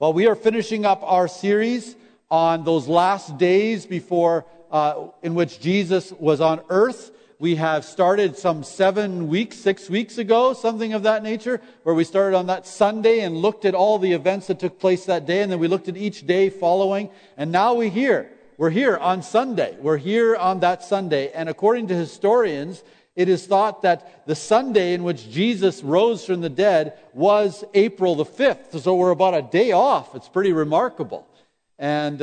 Well, we are finishing up our series on those last days before in which Jesus was on earth. We have started some 6 weeks ago, something of that nature, where we started on that Sunday and looked at all the events that took place that day, and then we looked at each day following, and now we're here. We're here on Sunday. We're here on that Sunday, and according to historians, it is thought that the Sunday in which Jesus rose from the dead was April the 5th. So we're about a day off. It's pretty remarkable. And,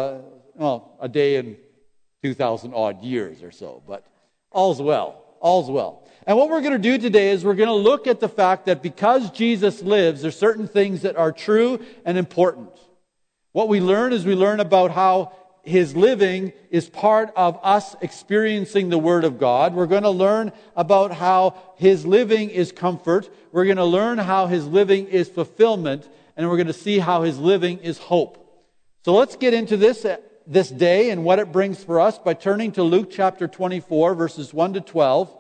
a day in 2,000 odd years or so. But all's well. All's well. And what we're going to do today is we're going to look at the fact that because Jesus lives, there's certain things that are true and important. What we learn is we learn about how His living is part of us experiencing the Word of God. We're going to learn about how His living is comfort. We're going to learn how His living is fulfillment. And we're going to see how His living is hope. So let's get into this day and what it brings for us by turning to Luke chapter 24, verses 1 to 12.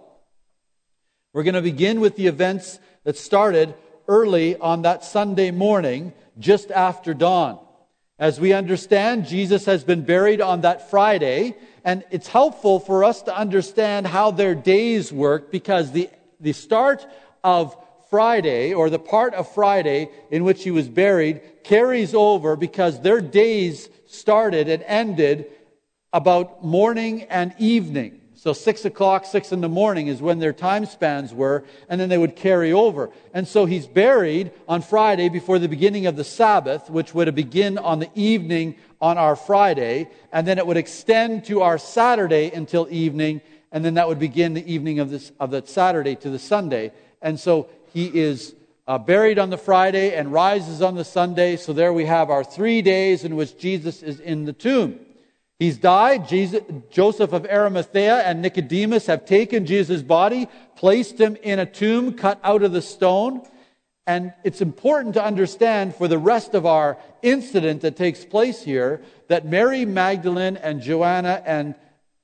We're going to begin with the events that started early on that Sunday morning, just after dawn. As we understand, Jesus has been buried on that Friday, and it's helpful for us to understand how their days work, because the start of Friday, or the part of Friday in which He was buried, carries over because their days started and ended about morning and evening. So 6 o'clock, 6 in the morning is when their time spans were, and then they would carry over. And so He's buried on Friday before the beginning of the Sabbath, which would begin on the evening on our Friday, and then it would extend to our Saturday until evening, and then that would begin the evening of that Saturday to the Sunday. And so He is buried on the Friday and rises on the Sunday. So there we have our 3 days in which Jesus is in the tomb. He's died. Joseph of Arimathea and Nicodemus have taken Jesus' body, placed Him in a tomb cut out of the stone. And it's important to understand for the rest of our incident that takes place here that Mary Magdalene and Joanna and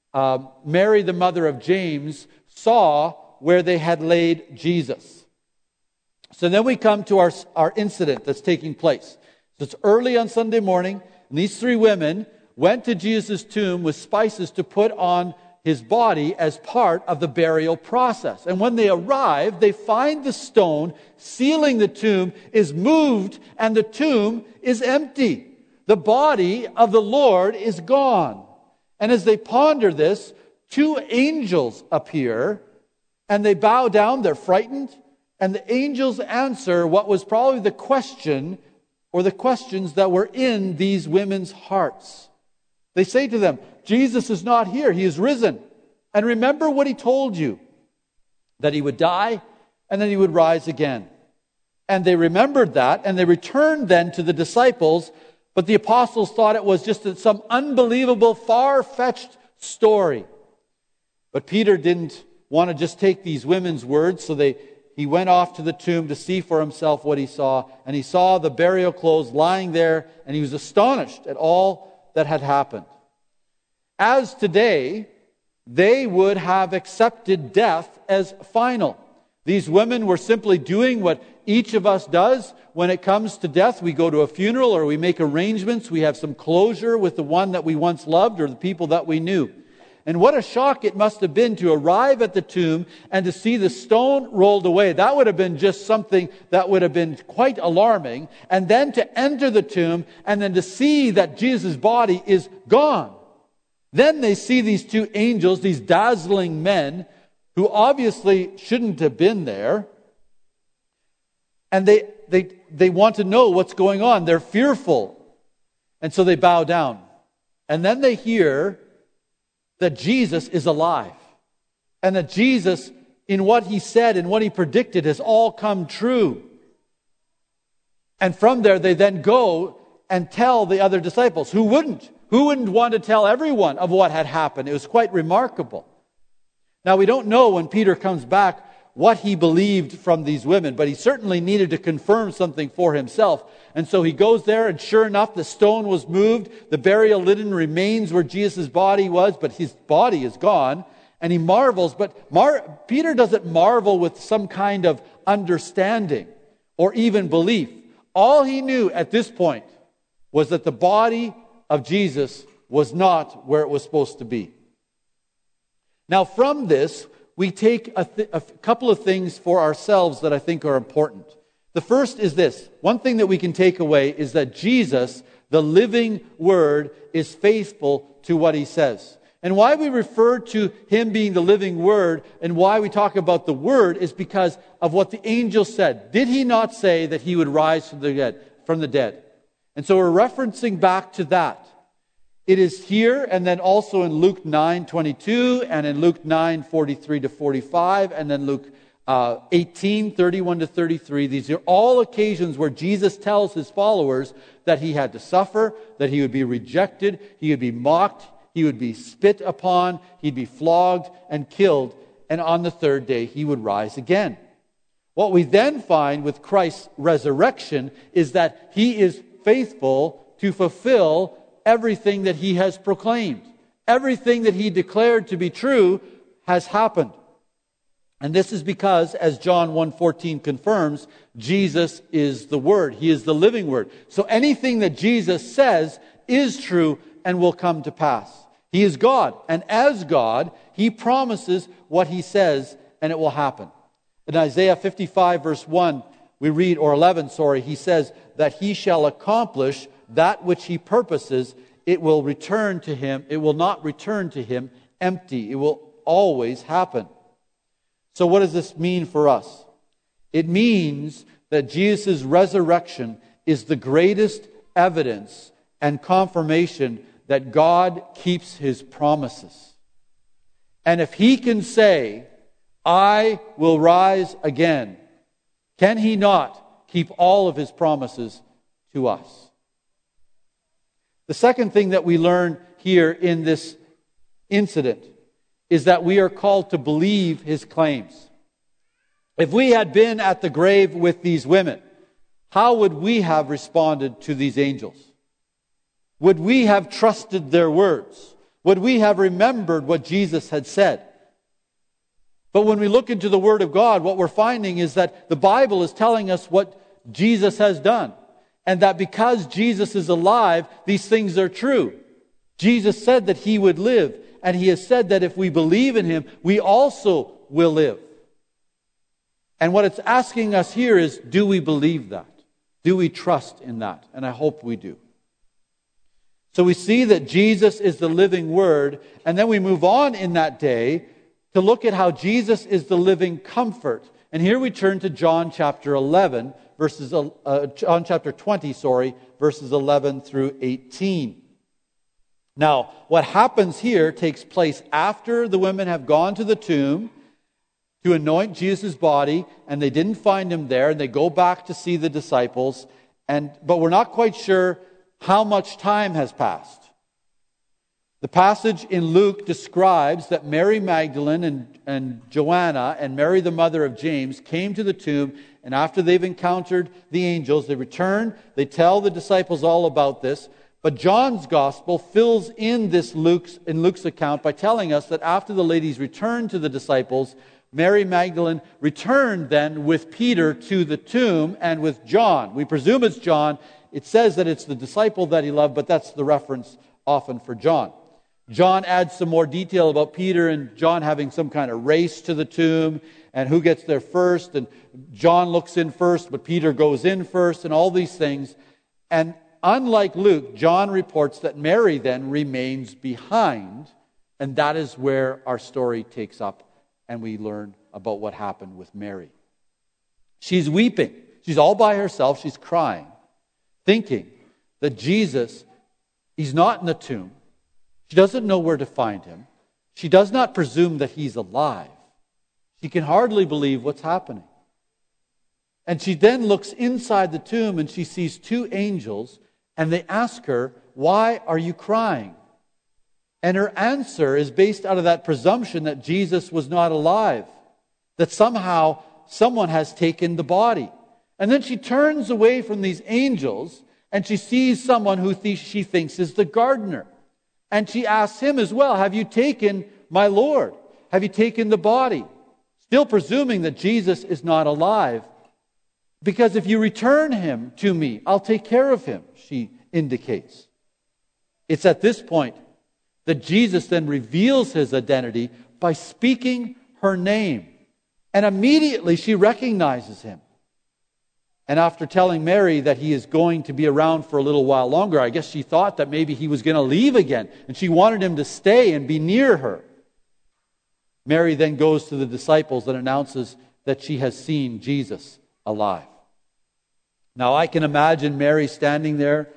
Mary, the mother of James, saw where they had laid Jesus. So then we come to our incident that's taking place. So it's early on Sunday morning, and these 3 women went to Jesus' tomb with spices to put on His body as part of the burial process. And when they arrive, they find the stone sealing the tomb is moved, and the tomb is empty. The body of the Lord is gone. And as they ponder this, 2 angels appear, and they bow down, they're frightened, and the angels answer what was probably the question, or the questions that were in these women's hearts. They say to them, Jesus is not here, He is risen. And remember what He told you, that He would die and then He would rise again. And they remembered that, and they returned then to the disciples, but the apostles thought it was just some unbelievable, far-fetched story. But Peter didn't want to just take these women's words, so he went off to the tomb to see for himself what he saw, and he saw the burial clothes lying there, and he was astonished at all that had happened. As today, they would have accepted death as final. These women were simply doing what each of us does when it comes to death. We go to a funeral, or we make arrangements. We have some closure with the one that we once loved or the people that we knew. And what a shock it must have been to arrive at the tomb and to see the stone rolled away. That would have been just something that would have been quite alarming. And then to enter the tomb and then to see that Jesus' body is gone. Then they see these 2 angels, these dazzling men, who obviously shouldn't have been there. And they want to know what's going on. They're fearful. And so they bow down. And then they hear that Jesus is alive, and that Jesus, in what He said and what He predicted, has all come true. And from there, they then go and tell the other disciples. Who wouldn't? Who wouldn't want to tell everyone of what had happened? It was quite remarkable. Now, we don't know when Peter comes back what he believed from these women, but he certainly needed to confirm something for himself. And so he goes there, and sure enough, the stone was moved. The burial linen remains where Jesus' body was, but His body is gone. And he marvels, but Peter doesn't marvel with some kind of understanding or even belief. All he knew at this point was that the body of Jesus was not where it was supposed to be. Now from this, we take a couple of things for ourselves that I think are important. The first is this. One thing that we can take away is that Jesus, the living Word, is faithful to what He says. And why we refer to Him being the living Word and why we talk about the Word is because of what the angel said. Did He not say that He would rise from the dead? And so we're referencing back to that. It is here and then also in Luke 9:22 and in Luke 9:43 to 45 and then Luke 18:31 to 33. These are all occasions where Jesus tells His followers that He had to suffer, that He would be rejected, He would be mocked, He would be spit upon, He'd be flogged and killed, and on the third day He would rise again. What we then find with Christ's resurrection is that He is faithful to fulfill everything that He has proclaimed. Everything that He declared to be true has happened. And this is because, as John 1:14 confirms, Jesus is the Word. He is the living Word. So anything that Jesus says is true and will come to pass. He is God. And as God, He promises what He says, and it will happen. In Isaiah 55 verse 1, we read, or 11, He says that He shall accomplish that which He purposes. It will return to Him. It will not return to Him empty. It will always happen. So what does this mean for us? It means that Jesus' resurrection is the greatest evidence and confirmation that God keeps His promises. And if He can say, I will rise again, can He not keep all of His promises to us? The second thing that we learn here in this incident is that we are called to believe His claims. If we had been at the grave with these women, how would we have responded to these angels? Would we have trusted their words? Would we have remembered what Jesus had said? But when we look into the Word of God, what we're finding is that the Bible is telling us what Jesus has done. And that because Jesus is alive, these things are true. Jesus said that He would live. And He has said that if we believe in Him, we also will live. And what it's asking us here is, do we believe that? Do we trust in that? And I hope we do. So we see that Jesus is the living Word. And then we move on in that day to look at how Jesus is the living comfort. And here we turn to John chapter 11, John chapter 20, verses 11 through 18. Now, what happens here takes place after the women have gone to the tomb to anoint Jesus' body, and they didn't find Him there, and they go back to see the disciples, but we're not quite sure how much time has passed. The passage in Luke describes that Mary Magdalene and Joanna and Mary the mother of James came to the tomb, and after they've encountered the angels, they return, they tell the disciples all about this. But John's gospel fills in this Luke's account by telling us that after the ladies returned to the disciples, Mary Magdalene returned then with Peter to the tomb and with John. We presume it's John. It says that it's the disciple that he loved, but that's the reference often for John. John adds some more detail about Peter and John having some kind of race to the tomb and who gets there first. And John looks in first, but Peter goes in first and all these things. And unlike Luke, John reports that Mary then remains behind, and that is where our story takes up, and we learn about what happened with Mary. She's weeping. She's all by herself. She's crying, thinking that Jesus, He's not in the tomb. She doesn't know where to find Him. She does not presume that He's alive. She can hardly believe what's happening. And she then looks inside the tomb and she sees two angels, and they ask her, "Why are you crying?" And her answer is based out of that presumption that Jesus was not alive, that somehow someone has taken the body. And then she turns away from these angels and she sees someone who she thinks is the gardener. And she asks him as well, "Have you taken my Lord? Have you taken the body?" Still presuming that Jesus is not alive. Because if you return him to me, I'll take care of him, she indicates. It's at this point that Jesus then reveals his identity by speaking her name. And immediately she recognizes him. And after telling Mary that he is going to be around for a little while longer, I guess she thought that maybe he was going to leave again. And she wanted him to stay and be near her. Mary then goes to the disciples and announces that she has seen Jesus alive. Now I can imagine Mary standing there,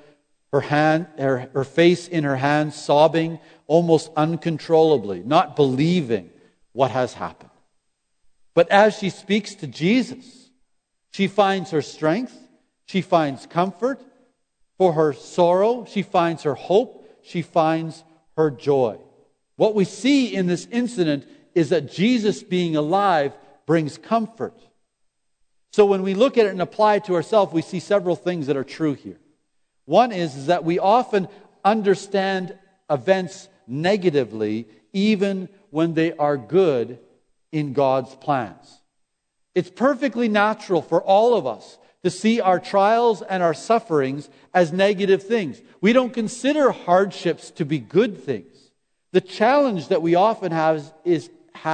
her face in her hands, sobbing almost uncontrollably, not believing what has happened. But as she speaks to Jesus, she finds her strength, she finds comfort for her sorrow, she finds her hope, she finds her joy. What we see in this incident is that Jesus being alive brings comfort. So when we look at it and apply it to ourselves, we see several things that are true here. One is that we often understand events negatively even when they are good in God's plans. It's perfectly natural for all of us to see our trials and our sufferings as negative things. We don't consider hardships to be good things. The challenge that we often have is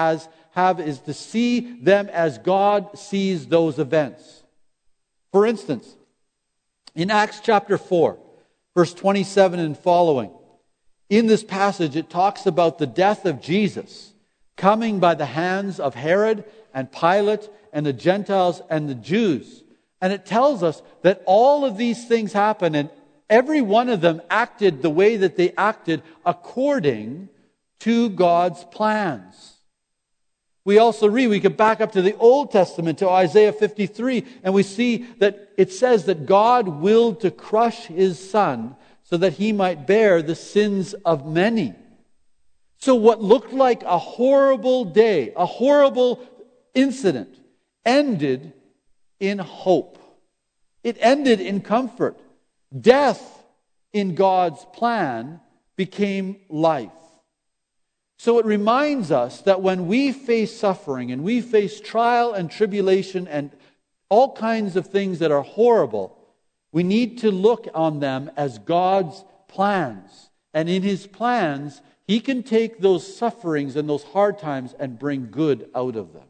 to see them as God sees those events. For instance, in Acts chapter 4, verse 27 and following, in this passage it talks about the death of Jesus coming by the hands of Herod and Pilate and the Gentiles and the Jews. And it tells us that all of these things happened, and every one of them acted the way that they acted according to God's plans. We also read, we could back up to the Old Testament, to Isaiah 53, and we see that it says that God willed to crush his Son so that he might bear the sins of many. So what looked like a horrible day, a horrible incident, ended in hope. It ended in comfort. Death in God's plan became life. So it reminds us that when we face suffering and we face trial and tribulation and all kinds of things that are horrible, we need to look on them as God's plans. And in his plans, he can take those sufferings and those hard times and bring good out of them.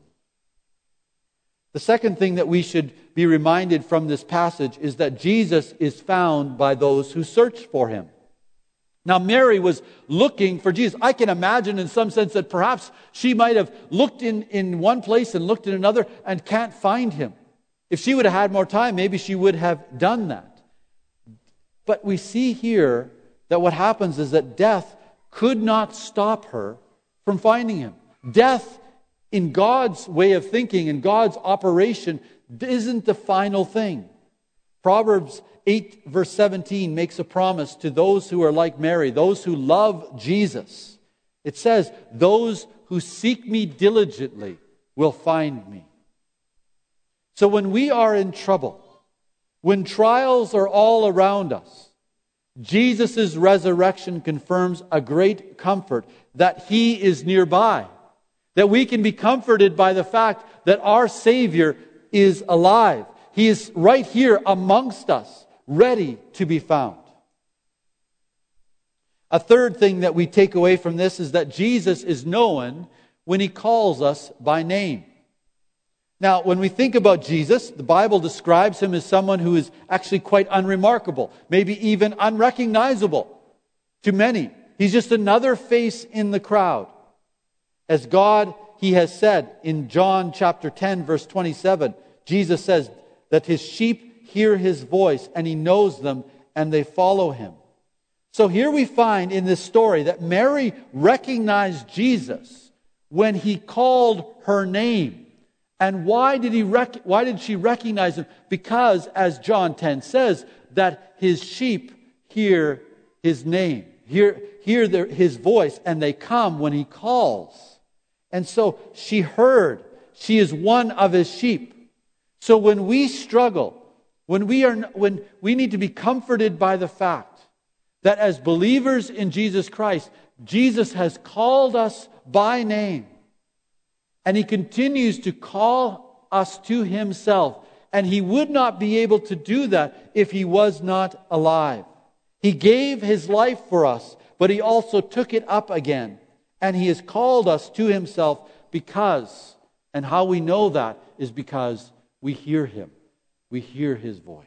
The second thing that we should be reminded from this passage is that Jesus is found by those who search for him. Now, Mary was looking for Jesus. I can imagine in some sense that perhaps she might have looked in one place and looked in another and can't find him. If she would have had more time, maybe she would have done that. But we see here that what happens is that death could not stop her from finding him. Death, in God's way of thinking, in God's operation, isn't the final thing. Proverbs 8 verse 17 makes a promise to those who are like Mary, those who love Jesus. It says, "Those who seek me diligently will find me." So when we are in trouble, when trials are all around us, Jesus' resurrection confirms a great comfort that he is nearby. That we can be comforted by the fact that our Savior is alive. He is right here amongst us, ready to be found. A third thing that we take away from this is that Jesus is known when he calls us by name. Now, when we think about Jesus, the Bible describes him as someone who is actually quite unremarkable, maybe even unrecognizable to many. He's just another face in the crowd. As God, he has said in John chapter 10, verse 27, Jesus says that his sheep hear his voice and he knows them and they follow him. So here we find in this story that Mary recognized Jesus when he called her name. And why did she recognize him? Because, as John 10 says, that his sheep hear his name, hear his voice, and they come when he calls. And so she heard. She is one of his sheep. So when we struggle, when we need to be comforted by the fact that as believers in Jesus Christ, Jesus has called us by name. And he continues to call us to himself And he would not be able to do that if he was not alive. He gave his life for us, but he also took it up again. And he has called us to himself because, and how we know that is because we hear him. We hear his voice.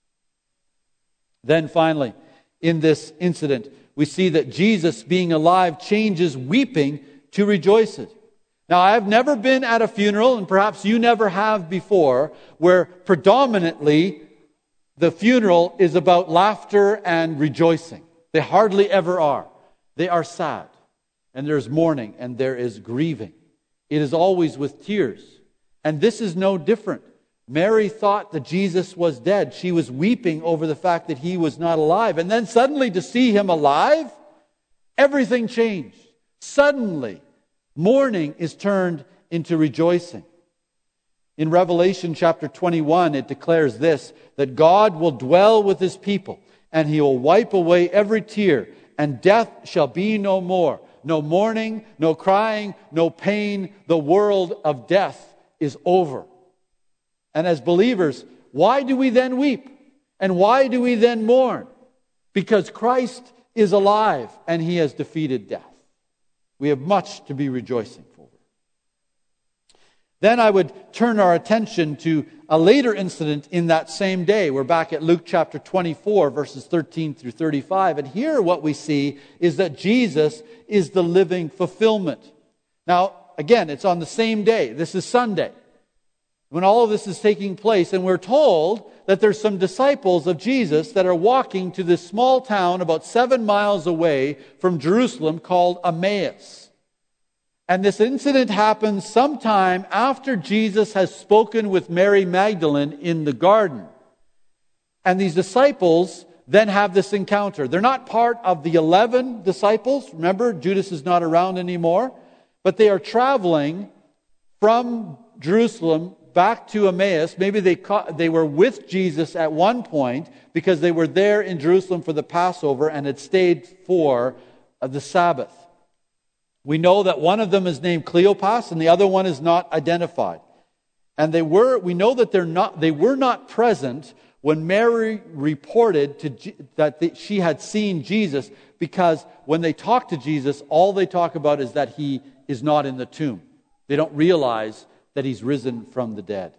Then finally, in this incident, we see that Jesus, being alive, changes weeping to rejoicing. Now, I have never been at a funeral, and perhaps you never have before, where predominantly the funeral is about laughter and rejoicing. They hardly ever are. They are sad, and there's mourning, and there is grieving. It is always with tears. And this is no different. Mary thought that Jesus was dead. She was weeping over the fact that he was not alive. And then suddenly to see him alive, everything changed. Suddenly, mourning is turned into rejoicing. In Revelation chapter 21, it declares this, that God will dwell with his people, and he will wipe away every tear, and death shall be no more. No mourning, no crying, no pain. The world of death is over. And as believers, why do we then weep? And why do we then mourn? Because Christ is alive and he has defeated death. We have much to be rejoicing for. Then I would turn our attention to a later incident in that same day. We're back at Luke chapter 24, verses 13 through 35. And here what we see is that Jesus is the living fulfillment. Now, again, it's on the same day. This is Sunday, when all of this is taking place. And we're told that there's some disciples of Jesus that are walking to this small town about 7 miles away from Jerusalem called Emmaus. And this incident happens sometime after Jesus has spoken with Mary Magdalene in the garden. And these disciples then have this encounter. They're not part of the 11 disciples. Remember, Judas is not around anymore. But they are traveling from Jerusalem back to Emmaus. Maybe they were with Jesus at one point because they were there in Jerusalem for the Passover and had stayed for the Sabbath. We know that one of them is named Cleopas and the other one is not identified. And we know that they were not present when Mary reported that she had seen Jesus, because when they talk to Jesus, all they talk about is that he is not in the tomb. They don't realize that he's risen from the dead.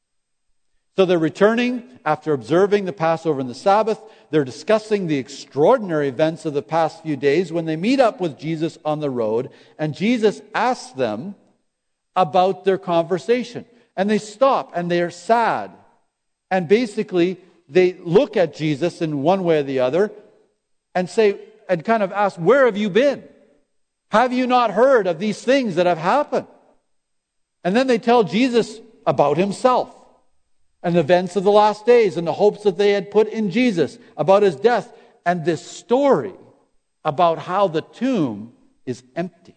So they're returning after observing the Passover and the Sabbath. They're discussing the extraordinary events of the past few days when they meet up with Jesus on the road. And Jesus asks them about their conversation. And they stop and they are sad. And basically they look at Jesus in one way or the other and say, and kind of ask, where have you been? Have you not heard of these things that have happened? And then they tell Jesus about himself and the events of the last days and the hopes that they had put in Jesus, about his death, and this story about how the tomb is empty.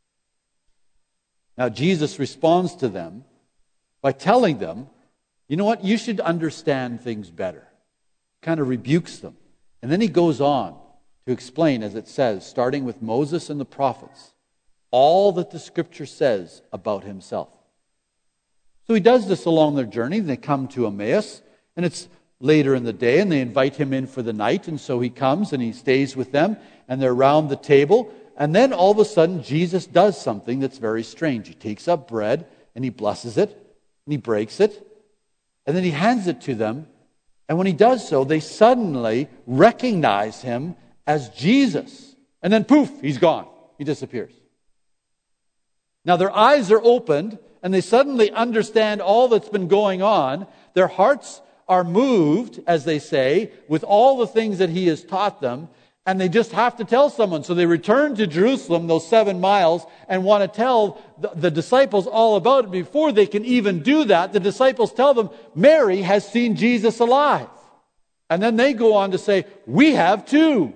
Now Jesus responds to them by telling them, you know what, you should understand things better. Kind of rebukes them. And then he goes on to explain, as it says, starting with Moses and the prophets, all that the Scripture says about himself. So he does this along their journey. They come to Emmaus, and it's later in the day, and they invite him in for the night. And so he comes and he stays with them, and they're around the table. And then all of a sudden, Jesus does something that's very strange. He takes up bread, and he blesses it, and he breaks it, and then he hands it to them. And when he does so, they suddenly recognize him as Jesus. And then poof, he's gone. He disappears. Now their eyes are opened, and they suddenly understand all that's been going on. Their hearts are moved, as they say, with all the things that he has taught them, and they just have to tell someone. So they return to Jerusalem, those 7 miles, and want to tell the disciples all about it. Before they can even do that, the disciples tell them, Mary has seen Jesus alive. And then they go on to say, we have too.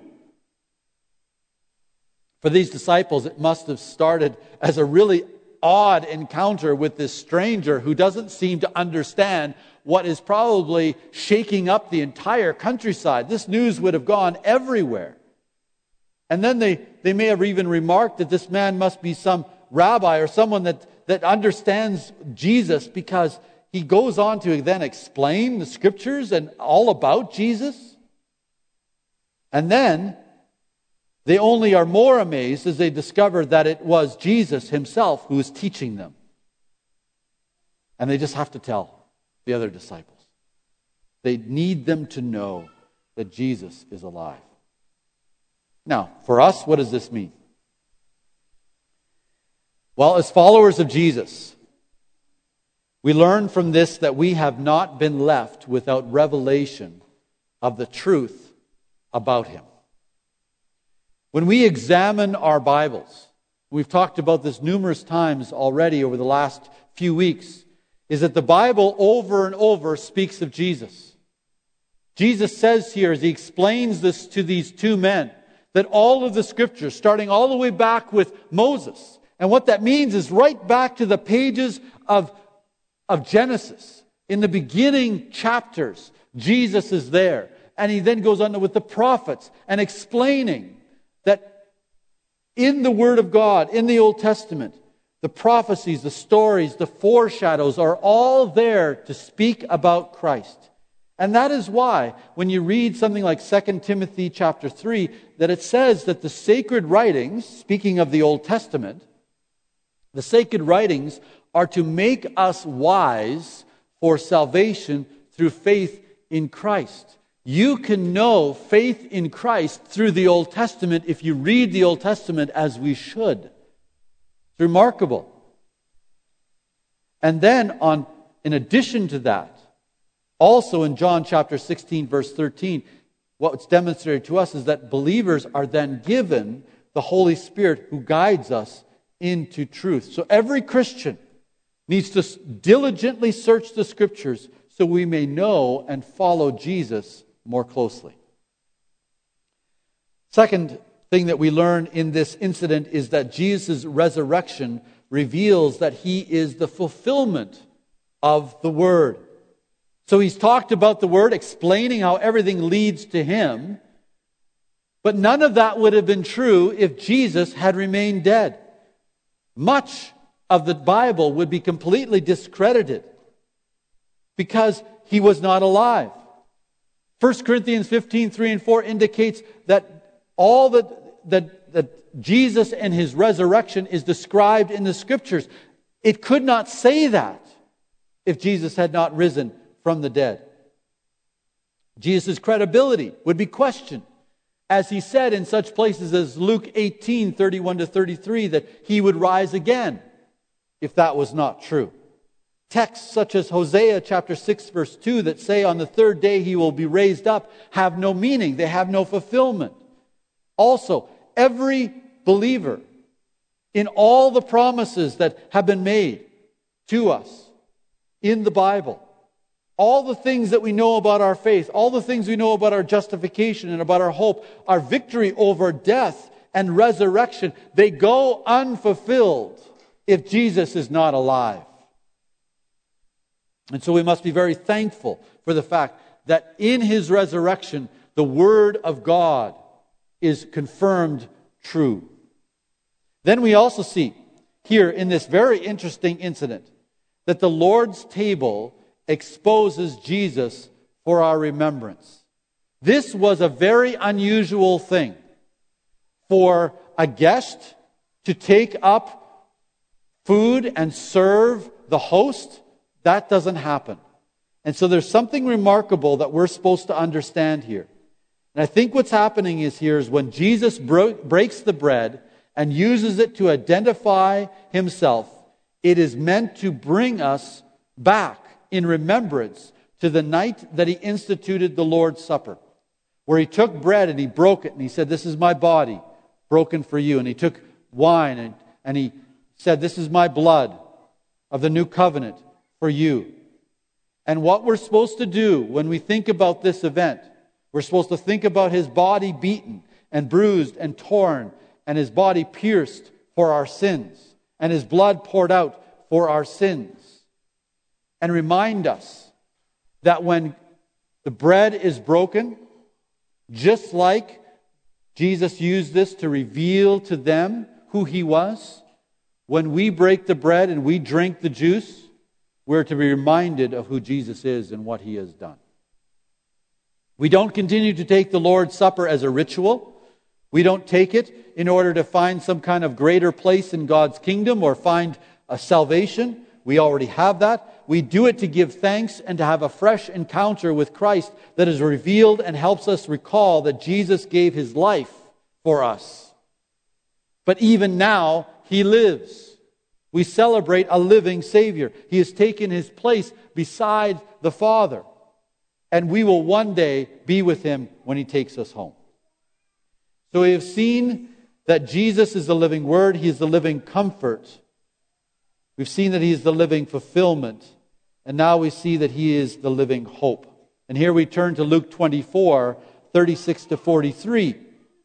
For these disciples, it must have started as a really odd encounter with this stranger who doesn't seem to understand what is probably shaking up the entire countryside. This news would have gone everywhere. And then they may have even remarked that this man must be some rabbi or someone that understands Jesus, because he goes on to then explain the Scriptures and all about Jesus. And then they only are more amazed as they discover that it was Jesus himself who was teaching them. And they just have to tell the other disciples. They need them to know that Jesus is alive. Now, for us, what does this mean? Well, as followers of Jesus, we learn from this that we have not been left without revelation of the truth about Him. When we examine our Bibles, we've talked about this numerous times already over the last few weeks, is that the Bible over and over speaks of Jesus. Jesus says here, as He explains this to these two men, that all of the Scriptures, starting all the way back with Moses, and what that means is right back to the pages of Genesis. In the beginning chapters, Jesus is there. And He then goes on with the prophets and explaining that in the Word of God, in the Old Testament, the prophecies, the stories, the foreshadows are all there to speak about Christ. And that is why, when you read something like 2 Timothy chapter 3, that it says that the sacred writings, speaking of the Old Testament, the sacred writings are to make us wise for salvation through faith in Christ. You can know faith in Christ through the Old Testament if you read the Old Testament as we should. It's remarkable. And then, in addition to that, also in John chapter 16, verse 13, what's demonstrated to us is that believers are then given the Holy Spirit who guides us into truth. So every Christian needs to diligently search the Scriptures so we may know and follow Jesus more closely. Second thing that we learn in this incident is that Jesus' resurrection reveals that He is the fulfillment of the Word. So He's talked about the Word, explaining how everything leads to Him. But none of that would have been true if Jesus had remained dead. Much of the Bible would be completely discredited because He was not alive. 1 Corinthians 15, 3 and 4 indicates that all that Jesus and His resurrection is described in the Scriptures. It could not say that if Jesus had not risen from the dead. Jesus' credibility would be questioned, as He said in such places as Luke 18, 31 to 33, that He would rise again, if that was not true. Texts such as Hosea chapter 6, verse 2, that say on the third day He will be raised up, have no meaning. They have no fulfillment. Also, every believer in all the promises that have been made to us in the Bible, all the things that we know about our faith, all the things we know about our justification and about our hope, our victory over death and resurrection, they go unfulfilled if Jesus is not alive. And so we must be very thankful for the fact that in His resurrection, the Word of God is confirmed true. Then we also see here in this very interesting incident that the Lord's table exposes Jesus for our remembrance. This was a very unusual thing for a guest to take up food and serve the host. That doesn't happen. And so there's something remarkable that we're supposed to understand here. And I think what's happening is when Jesus breaks the bread and uses it to identify Himself, it is meant to bring us back in remembrance to the night that He instituted the Lord's Supper, where He took bread and He broke it and He said, "This is my body broken for you." And He took wine and He said, "This is my blood of the new covenant for you." And what we're supposed to do when we think about this event, we're supposed to think about His body beaten and bruised and torn, and His body pierced for our sins, and His blood poured out for our sins. And remind us that when the bread is broken, just like Jesus used this to reveal to them who He was, when we break the bread and we drink the juice, we're to be reminded of who Jesus is and what He has done. We don't continue to take the Lord's Supper as a ritual. We don't take it in order to find some kind of greater place in God's kingdom or find a salvation. We already have that. We do it to give thanks and to have a fresh encounter with Christ that is revealed and helps us recall that Jesus gave His life for us. But even now, He lives. We celebrate a living Savior. He has taken His place beside the Father. And we will one day be with Him when He takes us home. So we have seen that Jesus is the living Word. He is the living comfort. We've seen that He is the living fulfillment. And now we see that He is the living hope. And here we turn to Luke 24, 36 to 43.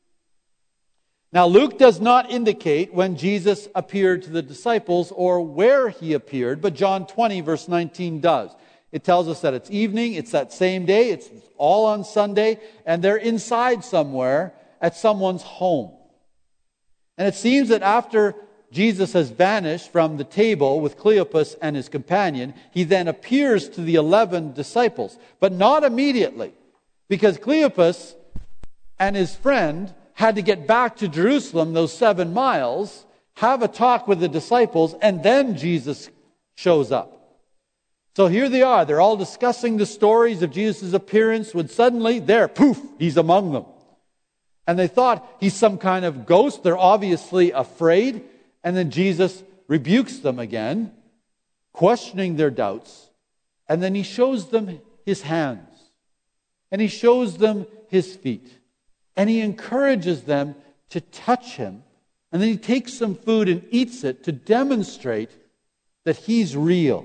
Now Luke does not indicate when Jesus appeared to the disciples or where He appeared, but John 20, verse 19 does. It tells us that it's evening, it's that same day, it's all on Sunday, and they're inside somewhere at someone's home. And it seems that after Jesus has vanished from the table with Cleopas and his companion, He then appears to the 11 disciples, but not immediately, because Cleopas and his friend had to get back to Jerusalem, those 7 miles, have a talk with the disciples, and then Jesus shows up. So here they are. They're all discussing the stories of Jesus' appearance when suddenly, there, poof, He's among them. And they thought He's some kind of ghost. They're obviously afraid. And then Jesus rebukes them again, questioning their doubts. And then He shows them His hands. And He shows them His feet. And He encourages them to touch Him. And then He takes some food and eats it to demonstrate that He's real.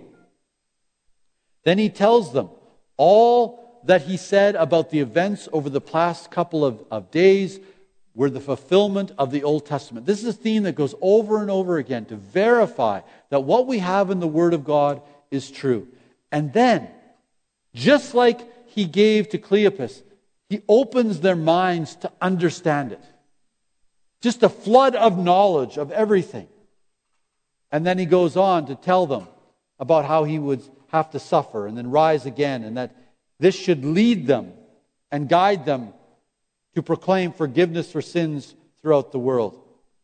Then He tells them all that He said about the events over the past couple of days were the fulfillment of the Old Testament. This is a theme that goes over and over again to verify that what we have in the Word of God is true. And then, just like He gave to Cleopas, He opens their minds to understand it. Just a flood of knowledge of everything. And then He goes on to tell them about how He would have to suffer and then rise again, and that this should lead them and guide them to proclaim forgiveness for sins throughout the world.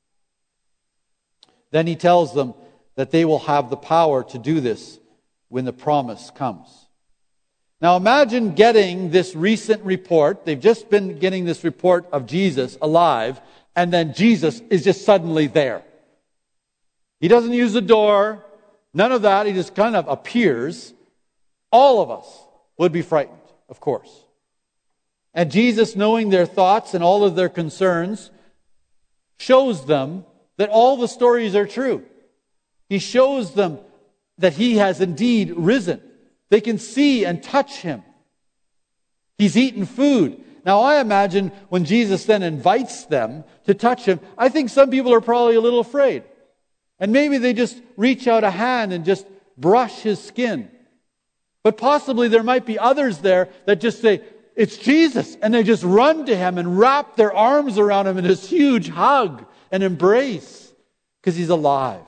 Then He tells them that they will have the power to do this when the promise comes. Now imagine getting this recent report. They've just been getting this report of Jesus alive, and then Jesus is just suddenly there. He doesn't use the door, none of that. He just kind of appears. All of us would be frightened, of course. And Jesus, knowing their thoughts and all of their concerns, shows them that all the stories are true. He shows them that He has indeed risen. They can see and touch Him. He's eaten food. Now I imagine when Jesus then invites them to touch Him, I think some people are probably a little afraid. And maybe they just reach out a hand and just brush His skin. But possibly there might be others there that just say, "It's Jesus," and they just run to Him and wrap their arms around Him in this huge hug and embrace because He's alive.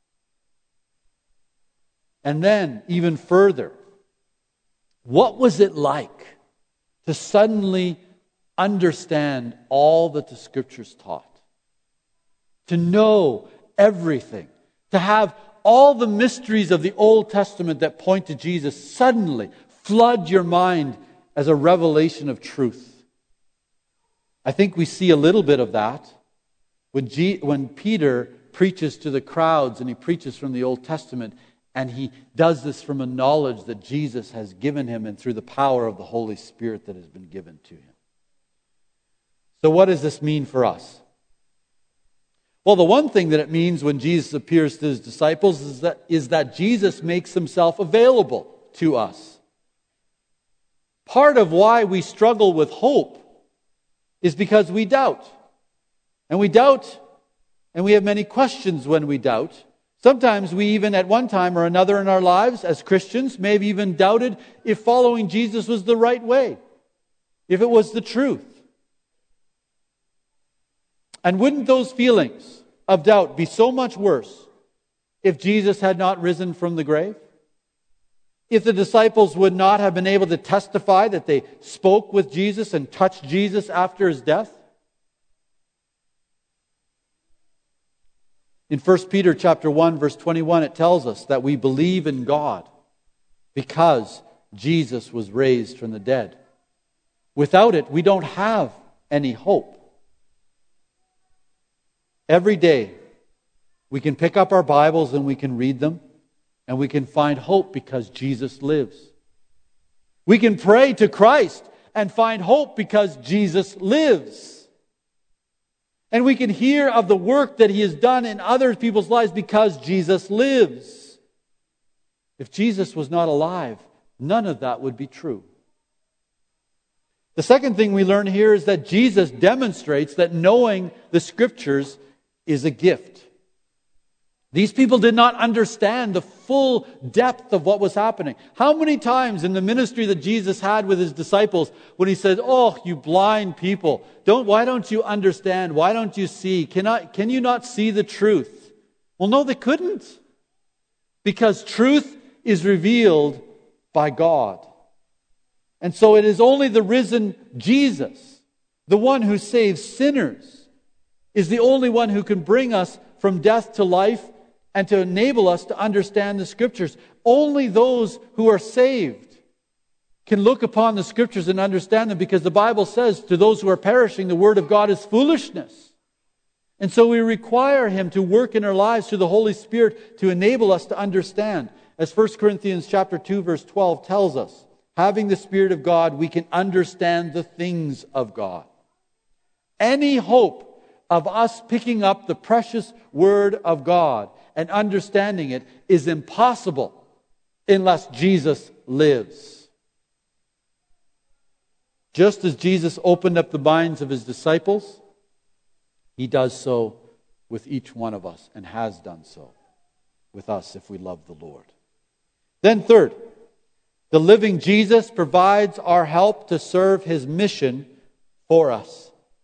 And then, even further, what was it like to suddenly understand all that the Scriptures taught? To know everything. To have all the mysteries of the Old Testament that point to Jesus suddenly flood your mind as a revelation of truth. I think we see a little bit of that when Peter preaches to the crowds, and he preaches from the Old Testament, and he does this from a knowledge that Jesus has given him and through the power of the Holy Spirit that has been given to him. So what does this mean for us? Well, the one thing that it means when Jesus appears to His disciples is that Jesus makes Himself available to us. Part of why we struggle with hope is because we doubt. And we doubt, and we have many questions when we doubt. Sometimes we even at one time or another in our lives as Christians may have even doubted if following Jesus was the right way, if it was the truth. And wouldn't those feelings of doubt be so much worse if Jesus had not risen from the grave? if the disciples would not have been able to testify that they spoke with Jesus and touched Jesus after his death? In 1 Peter chapter 1, verse 21, it tells us that we believe in God because Jesus was raised from the dead. Without it, we don't have any hope. Every day, we can pick up our Bibles and we can read them, and we can find hope because Jesus lives. We can pray to Christ and find hope because Jesus lives. And we can hear of the work that He has done in other people's lives because Jesus lives. If Jesus was not alive, none of that would be true. The second thing we learn here is that Jesus demonstrates that knowing the Scriptures is a gift. These people did not understand the full depth of what was happening. How many times in the ministry that Jesus had with His disciples when He said, "Oh, you blind people, why don't you understand? Why don't you see? Can you not see the truth?" Well, no, they couldn't. Because truth is revealed by God. And so it is only the risen Jesus, the one who saves sinners, is the only one who can bring us from death to life and to enable us to understand the Scriptures. Only those who are saved can look upon the Scriptures and understand them, because the Bible says to those who are perishing, the Word of God is foolishness. And so we require Him to work in our lives through the Holy Spirit to enable us to understand. As 1 Corinthians chapter 2, verse 12 tells us, having the Spirit of God, we can understand the things of God. Any hope of us picking up the precious Word of God and understanding it is impossible unless Jesus lives. Just as Jesus opened up the minds of His disciples, He does so with each one of us, and has done so with us if we love the Lord. Then third, the living Jesus provides our help to serve His mission for us.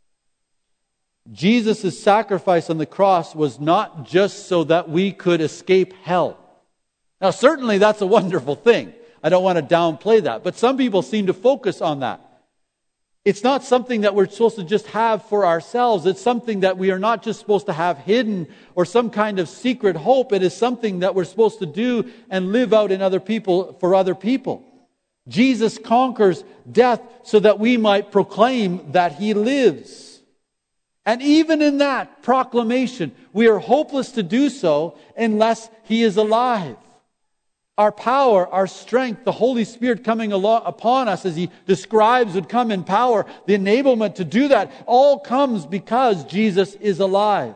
Jesus' sacrifice on the cross was not just so that we could escape hell. Now, certainly that's a wonderful thing. I don't want to downplay that. But some people seem to focus on that. It's not something that we're supposed to just have for ourselves. It's something that we are not just supposed to have hidden or some kind of secret hope. It is something that we're supposed to do and live out in other people, for other people. Jesus conquers death so that we might proclaim that He lives. And even in that proclamation, we are hopeless to do so unless He is alive. Our power, our strength, the Holy Spirit coming upon us as He describes would come in power, the enablement to do that, all comes because Jesus is alive.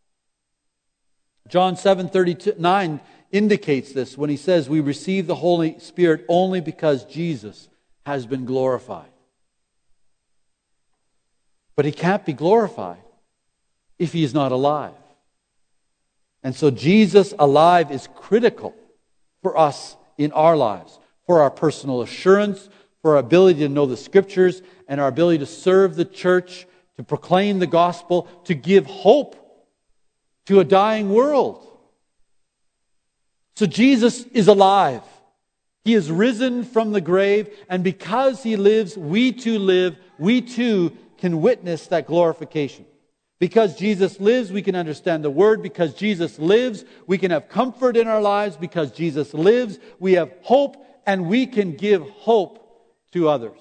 John 7:39 indicates this when He says we receive the Holy Spirit only because Jesus has been glorified. But He can't be glorified if He is not alive. And so Jesus alive is critical for us in our lives, for our personal assurance, for our ability to know the Scriptures, and our ability to serve the church, to proclaim the gospel, to give hope to a dying world. So Jesus is alive. He is risen from the grave, and because He lives, we too live. We too can witness that glorification. Because Jesus lives, we can understand the Word. Because Jesus lives, we can have comfort in our lives. Because Jesus lives, we have hope, and we can give hope to others.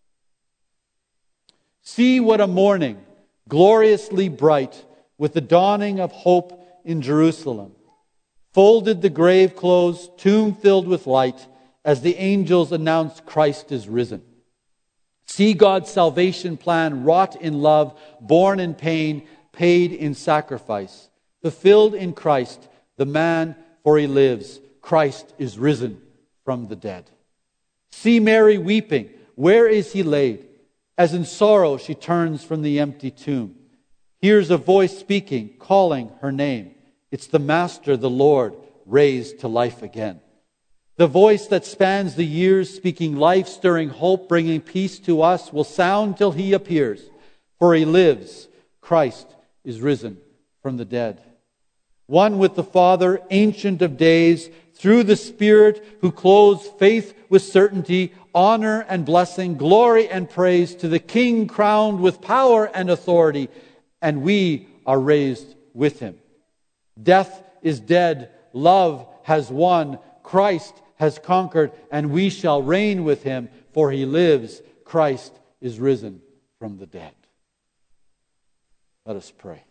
See what a morning, gloriously bright, with the dawning of hope in Jerusalem. Folded the grave clothes, tomb filled with light, as the angels announced Christ is risen. See God's salvation plan wrought in love, born in pain, paid in sacrifice. Fulfilled in Christ, the man, for He lives. Christ is risen from the dead. See Mary weeping. Where is He laid? As in sorrow she turns from the empty tomb. Hears a voice speaking, calling her name. It's the Master, the Lord, raised to life again. The voice that spans the years, speaking life, stirring hope, bringing peace to us, will sound till He appears. For He lives. Christ is risen from the dead. one with the Father, Ancient of Days, through the Spirit who clothes faith with certainty, honor and blessing, glory and praise to the King crowned with power and authority, and we are raised with Him. Death is dead, love has won, Christ has conquered, and we shall reign with Him, for He lives. Christ is risen from the dead. Let us pray.